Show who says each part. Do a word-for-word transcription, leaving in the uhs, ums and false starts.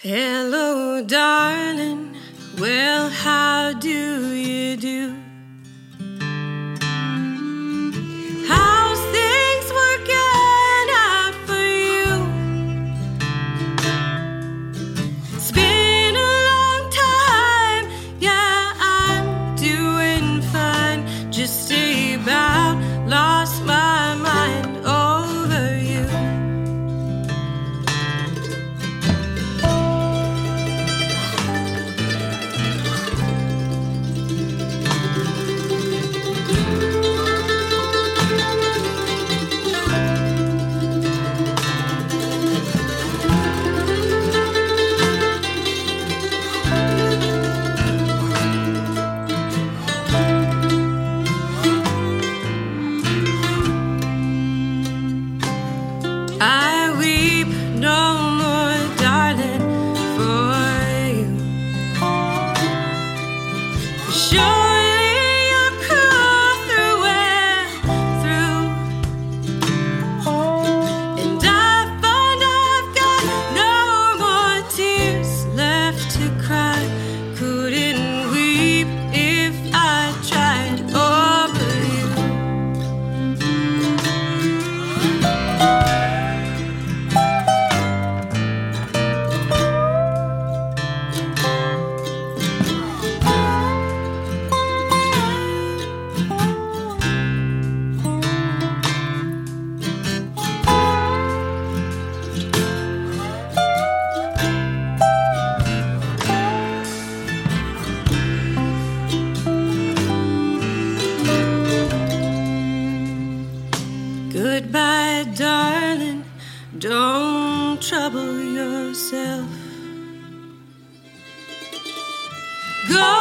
Speaker 1: Hello, darling. Well, how do you do? How's things working out for you? It's been a long time. Yeah, I'm doing fine. Just about lost my mind over you. I weep no more, darling, for you. Surely you'll crawl through and through, and I find I've got no more tears left to cry. Couldn't weep if I tried over you. Goodbye, darling, don't trouble yourself. Go